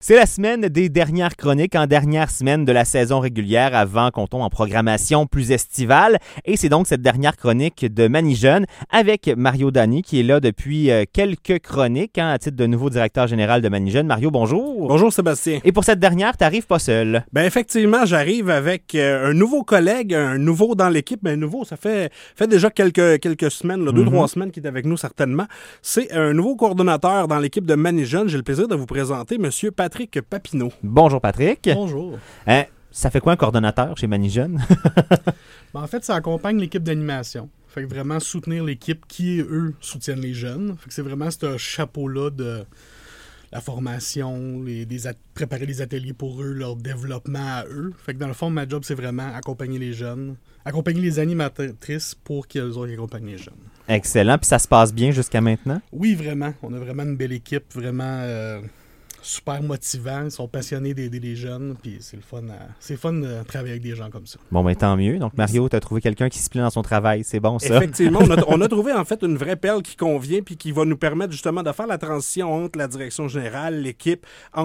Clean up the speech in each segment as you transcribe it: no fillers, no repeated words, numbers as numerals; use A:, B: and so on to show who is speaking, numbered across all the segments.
A: C'est la semaine des dernières chroniques, en dernière semaine de la saison régulière avant qu'on tombe en programmation plus estivale. Et c'est donc cette dernière chronique de Manijeunes avec Mario Dany qui est là depuis quelques chroniques à titre de nouveau directeur général de Manijeunes. Mario, bonjour.
B: Bonjour Sébastien.
A: Et pour cette dernière, tu n'arrives pas seul.
B: Ben effectivement, j'arrive avec un nouveau collègue, un nouveau dans l'équipe. Ben nouveau, ça fait déjà quelques semaines, 2-3 semaines qu'il est avec nous certainement. C'est un nouveau coordonnateur dans l'équipe de Manijeunes. J'ai le plaisir de vous présenter Monsieur Patrick Papineau.
A: Bonjour Patrick.
C: Bonjour.
A: Ça fait quoi un coordonnateur chez Manijeunes?
C: En fait, ça accompagne l'équipe d'animation. Fait que vraiment soutenir l'équipe qui, eux, soutiennent les jeunes. Fait que c'est vraiment ce chapeau-là de la formation, préparer les ateliers pour eux, leur développement à eux. Fait que dans le fond, ma job, c'est vraiment accompagner les jeunes, accompagner les animatrices pour qu'elles accompagnent les jeunes.
A: Excellent. Puis ça se passe bien jusqu'à maintenant?
C: Oui, vraiment. On a vraiment une belle équipe, vraiment super motivant. Ils sont passionnés d'aider les jeunes, puis c'est le fun de travailler avec des gens comme ça.
A: Bon, ben tant mieux. Donc, Mario, tu as trouvé quelqu'un qui se plaît dans son travail. C'est bon, ça?
B: Effectivement, on a trouvé en fait une vraie perle qui convient puis qui va nous permettre justement de faire la transition entre la direction générale, l'équipe,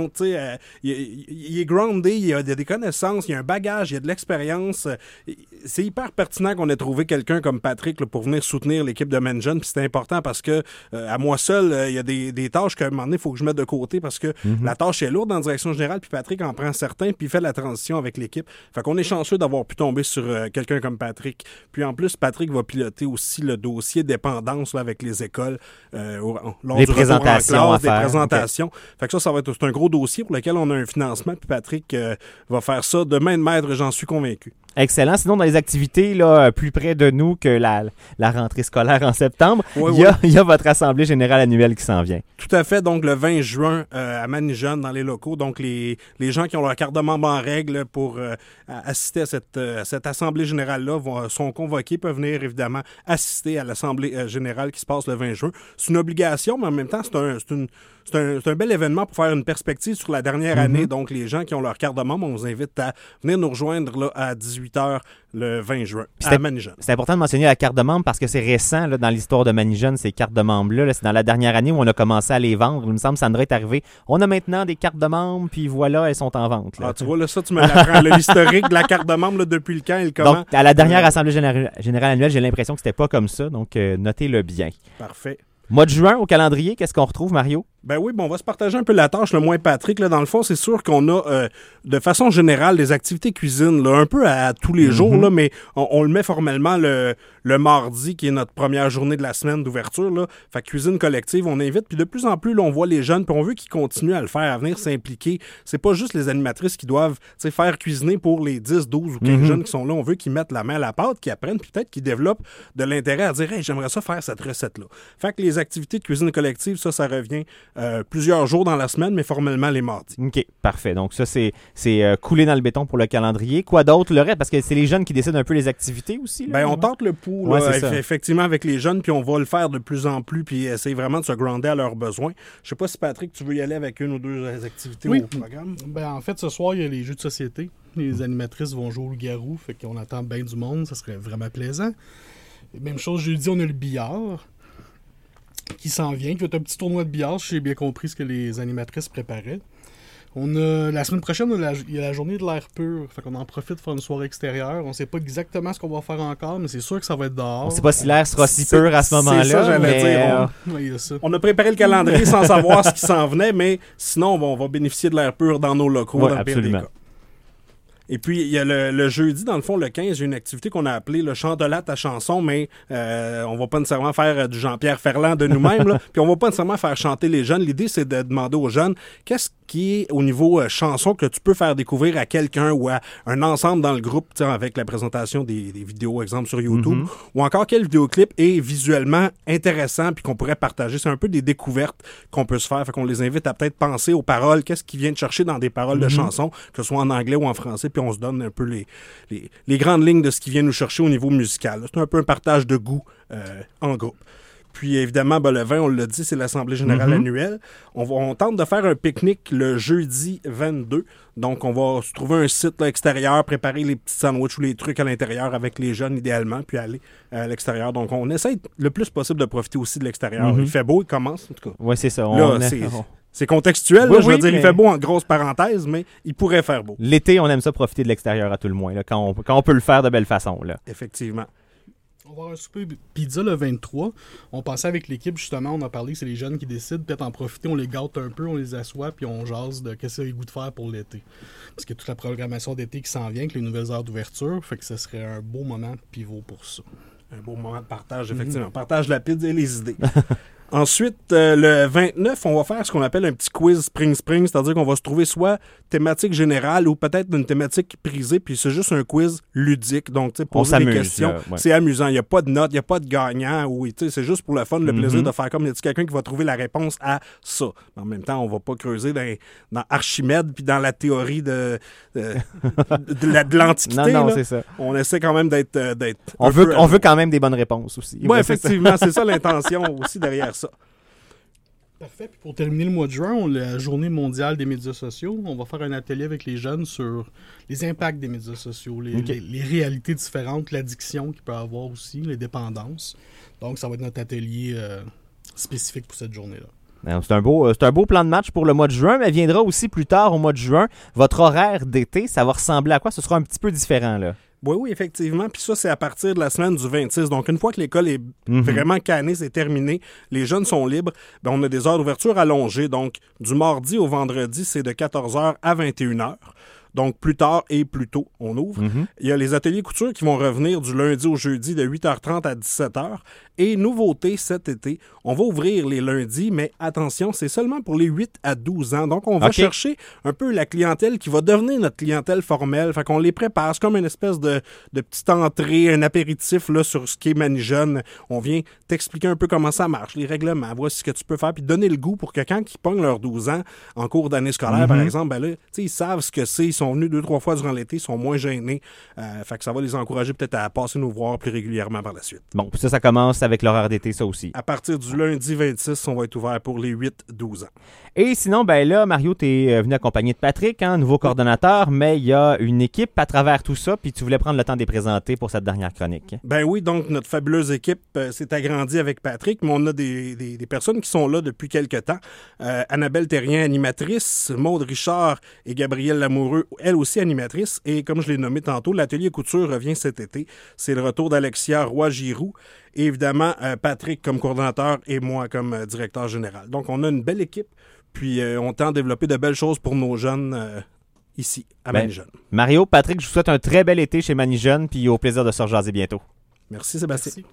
B: il est groundé, il y a des connaissances, il y a un bagage, il y a de l'expérience. C'est hyper pertinent qu'on ait trouvé quelqu'un comme Patrick là, pour venir soutenir l'équipe de Manijeunes, puis c'est important parce que à moi seul, il y a des tâches qu'à un moment donné, il faut que je mette de côté parce que la tâche est lourde en direction générale, puis Patrick en prend certains, puis il fait la transition avec l'équipe. Fait qu'on est chanceux d'avoir pu tomber sur quelqu'un comme Patrick. Puis en plus, Patrick va piloter aussi le dossier dépendance là, avec les écoles. Lors
A: les
B: du
A: présentations
B: classe,
A: à faire.
B: Des présentations.
A: Okay.
B: Fait que ça va être un gros dossier pour lequel on a un financement, puis Patrick va faire ça de main de maître, j'en suis convaincu.
A: Excellent. Sinon, dans les activités là, plus près de nous que la rentrée scolaire en septembre, il y a votre assemblée générale annuelle qui s'en vient.
B: Tout à fait. Donc, le 20 juin à Manijeunes, dans les locaux. Donc, les gens qui ont leur carte de membre en règle pour assister à cette assemblée générale-là sont convoqués, peuvent venir évidemment assister à l'assemblée générale qui se passe le 20 juin. C'est une obligation, mais en même temps, c'est un bel événement pour faire une perspective sur la dernière année. Donc, les gens qui ont leur carte de membre, on vous invite à venir nous rejoindre là, à 18h le 20 juin à Manijeunes.
A: C'est important de mentionner la carte de membre parce que c'est récent là, dans l'histoire de Manijeunes, ces cartes de membres-là. Là, c'est dans la dernière année où on a commencé à les vendre. Il me semble que ça devrait être arrivé. On a maintenant des cartes de membres, puis voilà, elles sont en vente. Là.
B: Ah, tu vois, là, ça, tu me l'apprends. L'historique de la carte de membre, là, depuis le quand et le comment.
A: Donc, à la dernière Assemblée générale annuelle, j'ai l'impression que c'était pas comme ça. Donc, notez-le bien.
B: Parfait.
A: Mois de juin, au calendrier, qu'est-ce qu'on retrouve, Mario?
B: Ben oui, on va se partager un peu la tâche, le moins Patrick. Là, dans le fond, c'est sûr qu'on a, de façon générale, des activités cuisine, là, un peu à tous les jours, là, mais on le met formellement le mardi, qui est notre première journée de la semaine d'ouverture. Là. Fait que cuisine collective, on invite. Puis de plus en plus, là, on voit les jeunes, puis on veut qu'ils continuent à le faire, à venir s'impliquer. C'est pas juste les animatrices qui doivent faire cuisiner pour les 10, 12 ou 15 jeunes qui sont là. On veut qu'ils mettent la main à la pâte, qu'ils apprennent, puis peut-être qu'ils développent de l'intérêt à dire « Hey, j'aimerais ça faire cette recette-là ». Fait que les activités de cuisine collective, ça revient plusieurs jours dans la semaine, mais formellement les mardis.
A: OK, parfait. Donc ça, c'est coulé dans le béton pour le calendrier. Quoi d'autre, le reste? Parce que c'est les jeunes qui décident un peu les activités aussi. Là,
B: on tente le pouls, effectivement, avec les jeunes, puis on va le faire de plus en plus, puis essayer vraiment de se grounder à leurs besoins. Je sais pas si, Patrick, tu veux y aller avec une ou deux activités au programme?
C: En fait, ce soir, il y a les jeux de société. Les animatrices vont jouer au loup-garou, fait qu'on attend bien du monde. Ça serait vraiment plaisant. Même chose, jeudi, on a le billard qui s'en vient, qui va être un petit tournoi de billard, si j'ai bien compris ce que les animatrices préparaient. On a, la semaine prochaine, il y a la journée de l'air pur. Fait qu'on en profite pour faire une soirée extérieure. On sait pas exactement ce qu'on va faire encore, mais c'est sûr que ça va être dehors.
A: On sait pas si l'air sera si pur à ce moment-là.
B: C'est ça, j'allais dire.
C: Il y a ça.
B: On a préparé le calendrier sans savoir ce qui s'en venait, mais sinon, on va bénéficier de l'air pur dans nos locaux.
A: Oui,
B: dans
A: absolument.
B: Le pire des cas. Et puis, il y a le jeudi, dans le fond, le 15, il y a une activité qu'on a appelée le chandelate à chanson, mais on va pas nécessairement faire du Jean-Pierre Ferland de nous-mêmes, là, puis on va pas nécessairement faire chanter les jeunes. L'idée, c'est de demander aux jeunes qu'est-ce qui est au niveau chanson que tu peux faire découvrir à quelqu'un ou à un ensemble dans le groupe, avec la présentation des vidéos, exemple sur YouTube, ou encore quel vidéoclip est visuellement intéressant puis qu'on pourrait partager. C'est un peu des découvertes qu'on peut se faire. Fait qu'on les invite à peut-être penser aux paroles, qu'est-ce qu'ils viennent chercher dans des paroles de chansons, que ce soit en anglais ou en français, puis on se donne un peu les grandes lignes de ce qui vient nous chercher au niveau musical. C'est un peu un partage de goût en groupe. Puis évidemment, le 20, on l'a dit, c'est l'Assemblée générale annuelle. On tente de faire un pique-nique le jeudi 22. Donc, on va se trouver un site là, extérieur, préparer les petits sandwichs ou les trucs à l'intérieur avec les jeunes idéalement, puis aller à l'extérieur. Donc, on essaie le plus possible de profiter aussi de l'extérieur. Il fait beau, il commence en tout cas.
A: Oui, c'est ça.
B: C'est contextuel,
A: Oui,
B: là, je veux
A: oui,
B: dire,
A: mais-
B: il fait beau en grosse pareille, mais il pourrait faire beau.
A: L'été, on aime ça profiter de l'extérieur à tout le moins, là, quand on peut le faire de belle façon. Là.
B: Effectivement.
C: On va avoir un souper pizza le 23. On pensait avec l'équipe, justement, on a parlé que c'est les jeunes qui décident. Peut-être en profiter, on les gâte un peu, on les assoit, puis on jase de qu'est-ce qu'ils ont le goût de faire pour l'été. Parce qu'il y a toute la programmation d'été qui s'en vient, avec les nouvelles heures d'ouverture. Fait que ce serait un beau moment pivot pour ça.
B: Un beau moment de partage, effectivement. Partage la pizza et les idées. Ensuite, le 29, on va faire ce qu'on appelle un petit quiz spring-spring, c'est-à-dire qu'on va se trouver soit thématique générale ou peut-être une thématique prisée, puis c'est juste un quiz ludique. Donc, tu sais, poser des
A: s'amuse,
B: questions,
A: là, ouais.
B: c'est amusant. Il n'y a pas de notes, il n'y a pas de gagnant. Ou, tu sais, c'est juste pour le fun, le plaisir
A: Mhm.
B: de faire comme, y a quelqu'un qui va trouver la réponse à ça. En même temps, on va pas creuser dans Archimède puis dans la théorie de l'Antiquité.
A: Non,
B: là.
A: c'est ça.
B: On essaie quand même d'être
A: On
B: un
A: veut,
B: peu-
A: on veut quand même des bonnes réponses aussi.
B: Oui,
A: Ouais, c'est ça.
B: effectivement, c'est ça l'intention aussi derrière ça.
C: Parfait. Puis pour terminer le mois de juin, la journée mondiale des médias sociaux, on va faire un atelier avec les jeunes sur les impacts des médias sociaux,
A: Ok.
C: les réalités différentes, l'addiction qu'il peut avoir aussi, les dépendances. Donc, ça va être notre atelier spécifique pour cette journée-là.
A: Non, c'est un beau plan de match pour le mois de juin, mais viendra aussi plus tard au mois de juin. Votre horaire d'été, ça va ressembler à quoi? Ce sera un petit peu différent, là.
B: Oui, effectivement. Puis ça, c'est à partir de la semaine du 26. Donc, une fois que l'école est vraiment cannée, c'est terminé, les jeunes sont libres, ben, on a des heures d'ouverture allongées. Donc, du mardi au vendredi, c'est de 14h à 21h. Donc, plus tard et plus tôt, on ouvre. Il y a les ateliers couture qui vont revenir du lundi au jeudi de 8h30 à 17h. Et nouveauté cet été, on va ouvrir les lundis, mais attention, c'est seulement pour les 8 à 12 ans. Donc, on va
A: OK.
B: chercher un peu la clientèle qui va devenir notre clientèle formelle. Fait qu'on les prépare. C'est comme une espèce de petite entrée, un apéritif là, sur ce qui est Manijeune. On vient t'expliquer un peu comment ça marche, les règlements, voici ce que tu peux faire, puis donner le goût pour que quand ils pognent leurs 12 ans en cours d'année scolaire, par exemple, ben là, tu sais, ils savent ce que c'est. Ils sont venus 2-3 fois durant l'été, ils sont moins gênés. Fait que ça va les encourager peut-être à passer nous voir plus régulièrement par la suite.
A: Bon, ça commence avec l'horaire d'été, ça aussi.
B: À partir du lundi 26, on va être ouvert pour les 8-12 ans.
A: Et sinon, ben là, Mario, t'es venu accompagné de Patrick, nouveau coordonnateur, mais il y a une équipe à travers tout ça, puis tu voulais prendre le temps de les présenter pour cette dernière chronique.
B: Ben oui, donc notre fabuleuse équipe s'est agrandie avec Patrick, mais on a des personnes qui sont là depuis quelque temps. Annabelle Terrien, animatrice, Maude Richard et Gabrielle Lamoureux, elle aussi animatrice. Et comme je l'ai nommé tantôt, l'atelier couture revient cet été. C'est le retour d'Alexia Roy-Giroux. Et évidemment, Patrick comme coordonnateur et moi comme directeur général. Donc, on a une belle équipe, puis on tente de développer de belles choses pour nos jeunes ici, à Manijeune.
A: Mario, Patrick, je vous souhaite un très bel été chez Manijeune, puis au plaisir de se rejaser bientôt.
B: Merci Sébastien.
C: Merci.